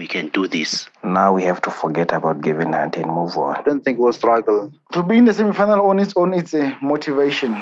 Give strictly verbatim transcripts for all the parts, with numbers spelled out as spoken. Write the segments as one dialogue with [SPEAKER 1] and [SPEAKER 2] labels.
[SPEAKER 1] we can do this.
[SPEAKER 2] Now we have to forget about Gavin Hunt and move on.
[SPEAKER 3] I don't think we'll struggle.
[SPEAKER 4] To be in the semi-final on its own, it's a motivation.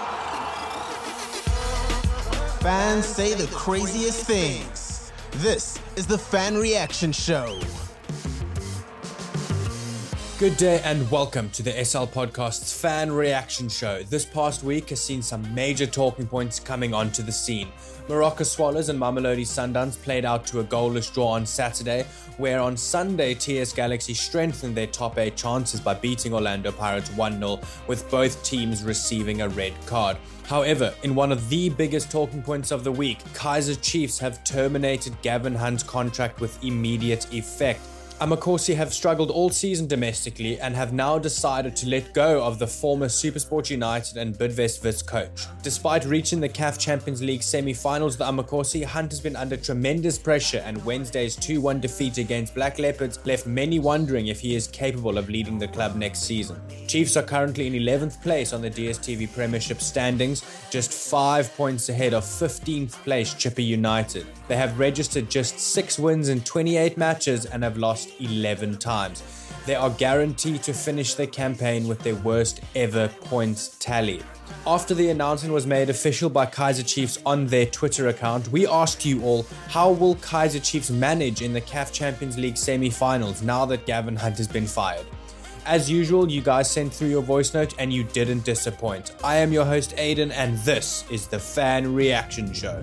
[SPEAKER 5] Fans say the craziest things. This is the Fan Reaction Show.
[SPEAKER 6] Good day and welcome to the S L Podcast's Fan Reaction Show. This past week has seen some major talking points coming onto the scene. Moroka Swallows and Mamelodi Sundowns played out to a goalless draw on Saturday, where on Sunday T S Galaxy strengthened their top eight chances by beating Orlando Pirates one nil, with both teams receiving a red card. However, in one of the biggest talking points of the week, Kaizer Chiefs have terminated Gavin Hunt's contract with immediate effect. Amakosi have struggled all season domestically and have now decided to let go of the former SuperSport United and Bidvest Wits coach. Despite reaching the C A F Champions League semi-finals, the Amakosi Hunt has been under tremendous pressure, and Wednesday's two one defeat against Black Leopards left many wondering if he is capable of leading the club next season. Chiefs are currently in eleventh place on the D S T V Premiership standings, just five points ahead of fifteenth place Chippa United. They have registered just six wins in twenty-eight matches and have lost eleven times. They are guaranteed to finish their campaign with their worst ever points tally. After the announcement was made official by Kaizer Chiefs on their Twitter account, we asked you all, how will Kaizer Chiefs manage in the C A F Champions League semi-finals now that Gavin Hunt has been fired? As usual, you guys sent through your voice note and you didn't disappoint. I am your host Aiden, and this is the Fan Reaction Show.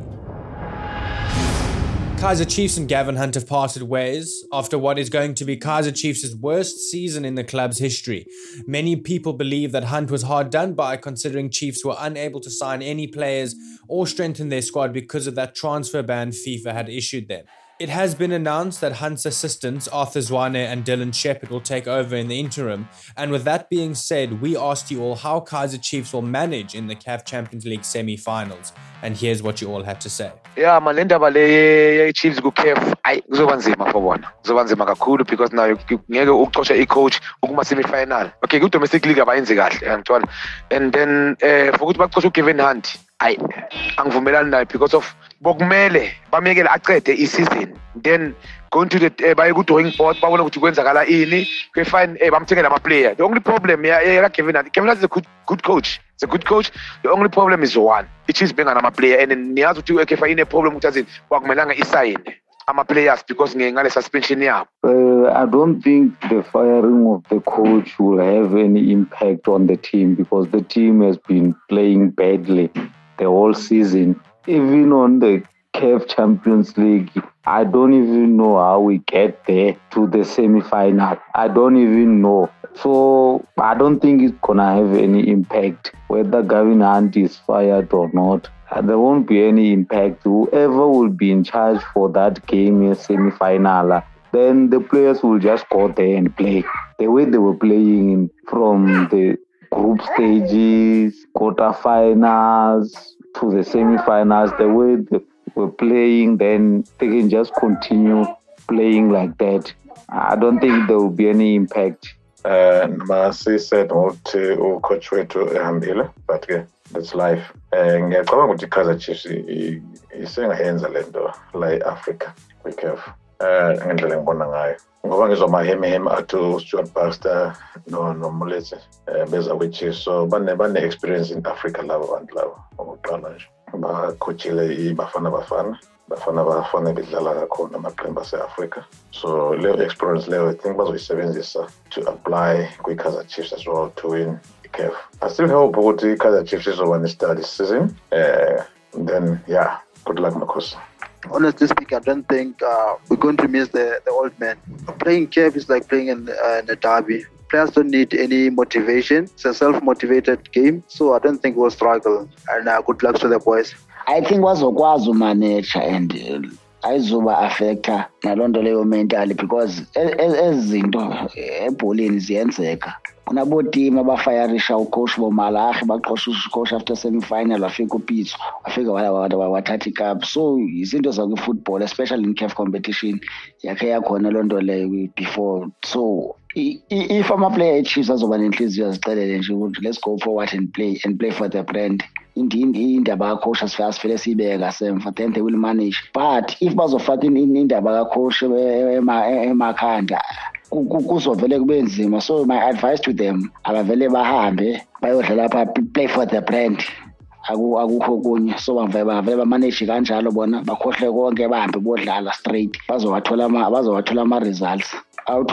[SPEAKER 6] Kaizer Chiefs and Gavin Hunt have parted ways after what is going to be Kaizer Chiefs' worst season in the club's history. Many people believe that Hunt was hard done by, considering Chiefs were unable to sign any players or strengthen their squad because of that transfer ban FIFA had issued them. It has been announced that Hunt's assistants, Arthur Zwane and Dylan Shepherd, will take over in the interim. And with that being said, we asked you all how Kaizer Chiefs will manage in the C A F Champions League semi-finals. And here's what you all had to say.
[SPEAKER 7] Yeah, man, indaba le Chiefs ku C A F ayi kuzoba nzima for bona. Kuzoba nzima kakhulu because now ngeke uqoshe i-coach ukuma semi-final. Okay, ku domestic league abayenzi kahle ngithola. And then eh for ukuthi baqoshe uGavin Hunt, ayi angivumelani naye because of bokumele bamekele aqede i-season. Then going to the baye ku drawing board babona ukuthi kwenzakala ini, ke fine eh bamthengela ama player. The only problem ya ya Gavin Hunt, Gavin Hunt is a good good coach. It's a good coach. The only problem is one. It is being an ama player, and then niyazi ukuthi okay ine problem ukuthi azini kwakumelanga isayine ama players because ngale suspension yabo.
[SPEAKER 2] Uh, I don't think the firing of the coach will have any impact on the team because the team has been playing badly the whole season. Even on the C A F Champions League, I don't even know how we get there to the semi-final. I don't even know. So I don't think it's gonna have any impact whether Gavin Hunt is fired or not. There won't be any impact. Whoever will be in charge for that game, semi-final, then the players will just go there and play the way they were playing from the group stages, quarterfinals to the semi-finals. The way they were playing, then they can just continue playing like that. I don't think there will be any impact.
[SPEAKER 8] Uh, Masi said ukuthi ucoach wethu ehambile, but ke that's life. Eh ngiyacabanga ukuthi Kaizer Chiefs isengayenza lento la eAfrica kwi-C A F. Eh ngendlela ngibona ngayo. Ngoba ngizoma heme heme athu Stuart Baxter no no Moletsi eh beza kwi-Chiefs, so bane bane experience in Africa labo bantu labo oqala nje. Ba coachile ibafana bafana. Bafana bafana bedlala kakhulu namaqembu ase-Africa. So leyo experience leyo I think bazoyisebenzisa to apply kwi-Kaizer Chiefs as well to win the C A F. I still hope ukuthi Kaizer Chiefs izoba ne-study season. Uh, then yeah, good luck Makosi.
[SPEAKER 3] Honestly speaking, I don't think uh, we're going to miss the, the old man. Playing C A F is like playing in, uh, in a derby. Players don't need any motivation. It's a self-motivated game, so I don't think we'll struggle. And uh, good luck to the boys.
[SPEAKER 1] I think wazokwazi umanage and ayizoba affecta nalonto leyo mentally because ezinto ebholini ziyenzeka. Kunabo team abafayarisha ucoach bomalahi baqosha ucoach after semi-final wafika upitso wafika wathatha icup. So izinto zakwi football especially in C A F competition yakhe yakhona lonto leyo before. So if ama player eChiefs azoba nenhliziyo azicelele nje ukuthi let's go forward and play and play for the brand, indaba kacoach asifele sibeka semva, then they will manage. But if bazofaka indaba kacoach emakhanda kuzovele kube nzima. So my advice to them, abavele bahambe bayodlala lapha, play for the brand. Akukho kunye. So bavele bamanage kanjalo bona, bakhohle konke bahambe bodlala straight, bazowathola ama bazowathola ama results. Out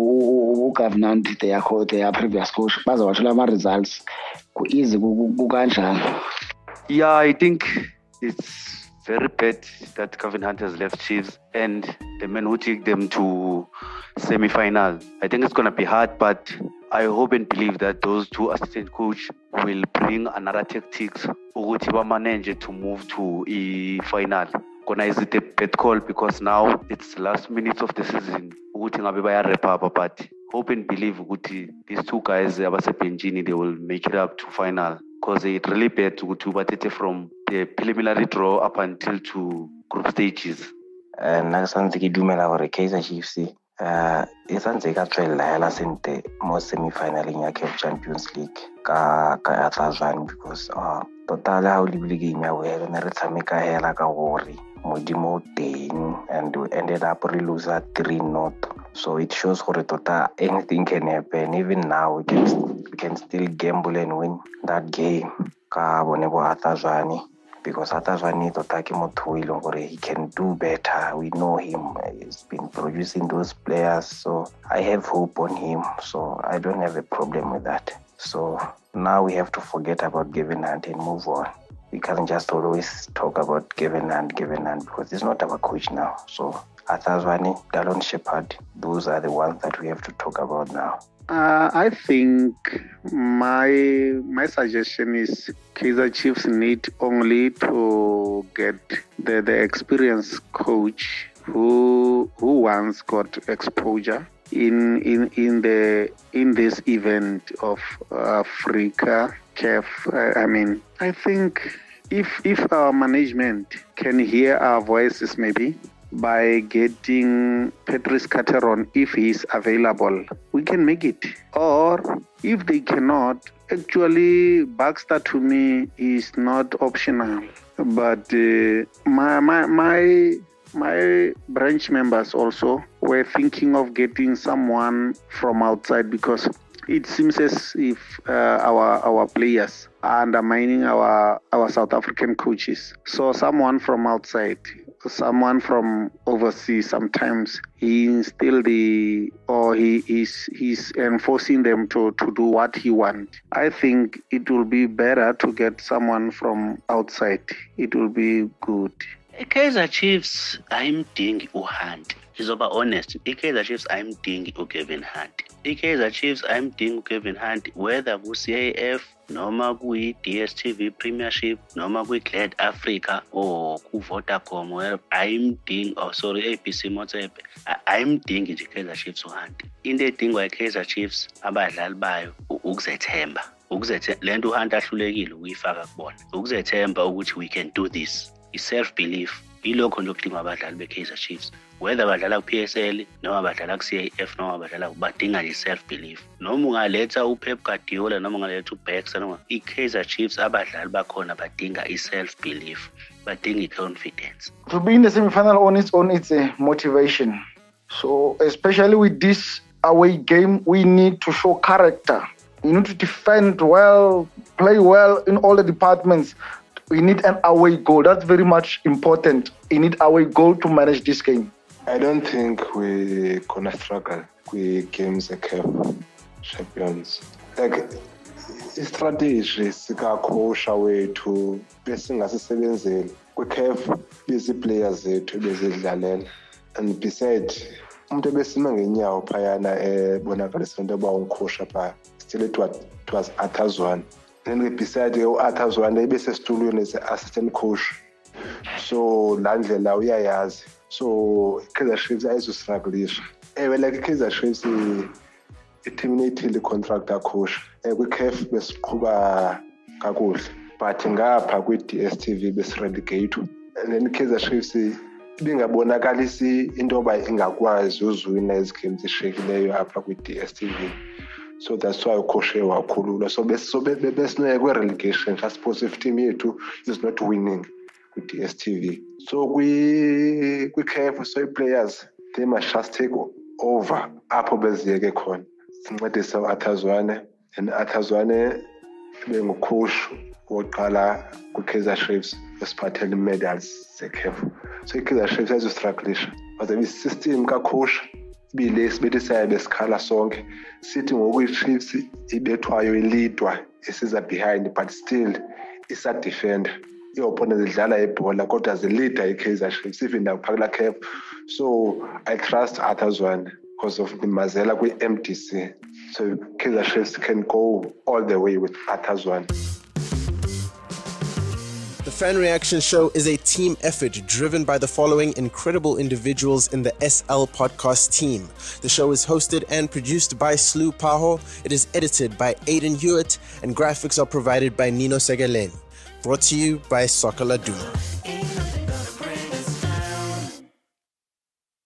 [SPEAKER 1] to government their their previous coach, bazowathola ama results ku easy kukanjalo.
[SPEAKER 9] Yeah, I think it's very bad that Kevin Hunt has left Chiefs and the men who take them to semi-final. I think it's going to be hard, but I hope and believe that those two assistant coach will bring another tactics ukuthi manage to move to a final. Gonna is it a bad call because now it's last minutes of the season. Ukuthi ngabe baya wrap up, but hope and believe ukuthi these two guys abasebenjini they will make it up to final. Because it's really bad to batete from the preliminary draw up until to group stages.
[SPEAKER 10] Nna santse ke dumela gore Kaizer Chiefs uh e santse ka tswela hela sente mo semi-finaleng ya C A F Champions League ka ka Atlazan, because uh total ha o lebile game ya wena ne re tshameka hela ka gore modimo teng, and we ended up re lose three not. So it shows gore tota anything can happen. Even now we can we can still gamble and win that game ka bone bo Atlazani, because Atlazani tota ke motho ile gore he can do better. We know him, he's been producing those players, so I have hope on him. So I don't have a problem with that. So now we have to forget about Kevin Hunt and move on. We can't just always talk about Kevin Hunt, Kevin Hunt, because it's not our coach now. So Atlazani, Dallon Shepherd, those are the ones that we have to talk about now.
[SPEAKER 11] Uh, I think my my suggestion is Kaizer Chiefs need only to get the, the experienced coach who who once got exposure in in in the in this event of Africa C A F. I mean, I think if if our management can hear our voices, maybe by getting Patrice Carteron, if he is available, we can make it. Or if they cannot, actually Baxter to me is not optional. But uh, my my my my branch members also were thinking of getting someone from outside, because it seems as if uh, our our players are undermining our our South African coaches. So someone from outside, someone from overseas, sometimes he instill the or he is he's enforcing them to, to do what he wants. I think it will be better to get someone from outside. It will be good.
[SPEAKER 12] Kaizer Chiefs ayimdingi uHunt. Ngizoba honest, iKaizer Chiefs ayimdingi uKevin Hunt. iKaizer Chiefs ayimdingi uKevin Hunt, whether ku-C A F noma kuyi-D S T V Premiership noma kuyi-Glad Africa or ku-Vodacom, where ayimdingi, oh sorry, A B C Motsepe, ayimdingi nje iKaizer Chiefs uHunt. Into edingwa iKaizer Chiefs abadlali bayo ukuzethemba. Ukuzethemba lento uHunt ahlulekile ukuyifaka kubona. Ukuzethemba ukuthi we can do this. I-self-belief ilokho nje okudingwa abadlali be-Kaizer Chiefs, whether badlala ku-P S L noma badlala ku-C A F noma badlala, badinga nje self-belief. Noma ungaletha uPep Guardiola noma ungaletha uBaxter noma, i-Kaizer Chiefs abadlali bakhona badinga i-self-belief, badinga i-confidence.
[SPEAKER 4] To be in the semi-final on its own, it's a motivation. So especially with this away game, we need to show character. You need to defend well, play well in all the departments. We need an away goal. That's very much important. We need away goal to manage this game.
[SPEAKER 13] I don't think we're gonna struggle with games like C A F Champions. Like, strategy sikakhosha wethu besingasisebenzeli kwi-C A F bezi players zethu bezidlalela, and besides umuntu ebesima ngenyawo phayana ebonakalisa into yoba unkhosha phaa, still it was Athazwane. Then beside u-Athazwane ebesesitulweni as assistant coach, so laa ndlela uyayazi. So iKaizer Chiefs ayizustruglisha. Ewe like iKaizer Chiefs i-terminatile i-contract kacoach. Kwi-C A F besiqhuba kakuhle, but ngapha kwi-D S T V besirelegate. And then iKaizer Chiefs ibingabonakalisi into yoba ingakwazi uziwina ezi games ishiyekileyo apha kwi-D S T V. So that's why ukhoshe wakhululwa. So so besineke kwe-relegation. I suppose if team yethu is not winning with D S T V. So we we care for soy players. They must just take over apho beziyeke khona. Sincedise uAthazwane and Athazwane bengucoach woqala ku-Kaizer Chiefs esiphathele medals ze-C A F. So i-Kaizer Chiefs ayizostrugglisha. But the system ka-coach bile sibethi sayabe sikhala sonke sithi ngoku i-Chiefs ibethwayo ilidwa isiza behind but still isa defender. I-opponent idlala ibhola kodwa zilida i-Kaizer Chiefs even nakuphakela C A F. So I trust Athazwane because of Mazela kwi M D C. So Kaizer Chiefs can go all the way with Athazwane.
[SPEAKER 5] The Fan Reaction Show is a team effort driven by the following incredible individuals in the S L podcast team. The show is hosted and produced by Slu Paho. It is edited by Aidan Hewitt, and graphics are provided by Nino Segaleni. Brought to you by Soccer Laduma.